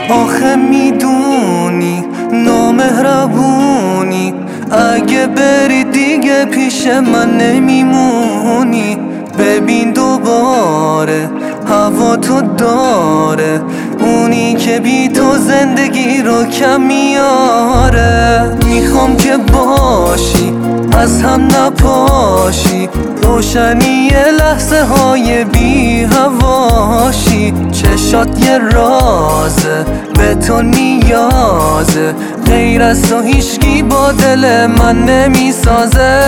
آخه میدونی نامهربونی، اگه بری دیگه پیش من نمیمونی. ببین دوباره هوا تو داره، اونی که بی تو زندگی رو کم میاره. میخوام که باشی از هم نپاشی، روشنی لحظه های بی هواشی. چشات یه رازه به تو نیازه، غیر از تو هیچکی با دل من نمیسازه.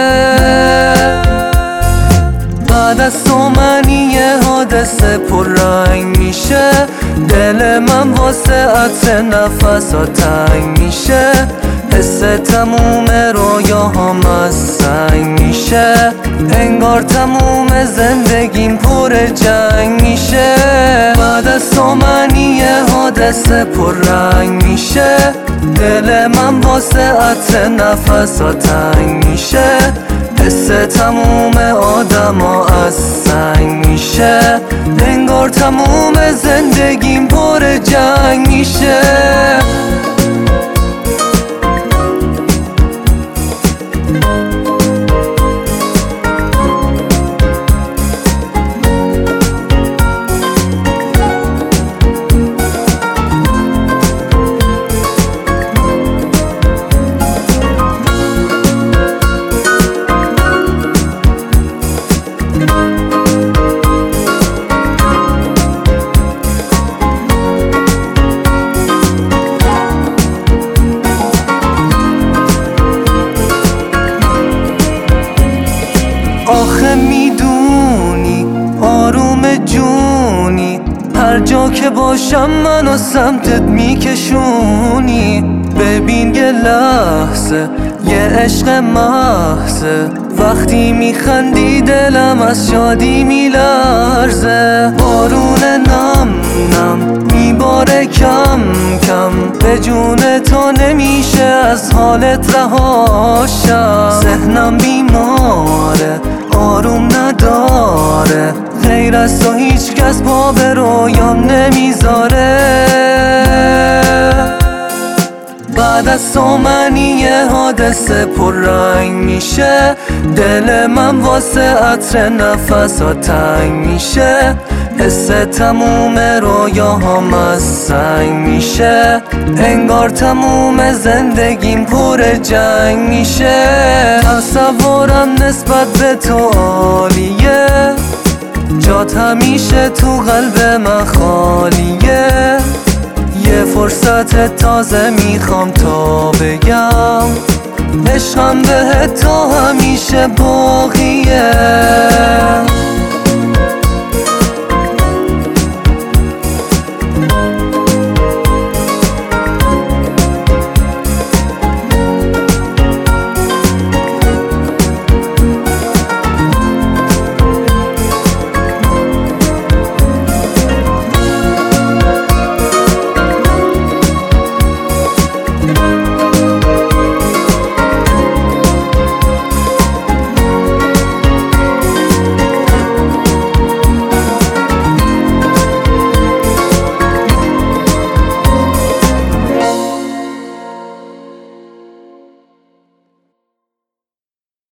بعد از تو منی یه حادثه پررنگ میشه، دل من واسه عطر نفسات تنگ میشه. حس تموم رویاهام از سنگ میشه، انگار تموم زندگیم پر جنگ میشه. بعد از تو منی یه حادثه پررنگ میشه، دل من واسه عطر نفسات تنگ میشه. حس تموم آدما از سنگ میشه، انگار تموم زندگیم پر جنگ میشه. آخه میدونی آروم جونی، هر جا که باشم منو سمتت میکشونی. ببین یه لحظه یه عشق محضه، وقتی میخندی دلم از شادی میلرزه. بارون نم نم میباره کم کم، به جون تو نمیشه از حالت رهاشم. ذهنم بیماره آروم نداره، غیر از تو هیچ کس پا به رویام نمیذاره. بعد از تو منی یه حادثه پررنگ میشه، دل من واسه عطر نفسات تنگ میشه. حس تموم رویاهام از سنگ میشه، انگار تموم زندگیم پر جنگ میشه. تصورم نسبت به تو عالیه، جات همیشه تو قلب من خالیه. یه فرصت تازه میخوام تا بگم، عشقم بهت تا همیشه باقیه.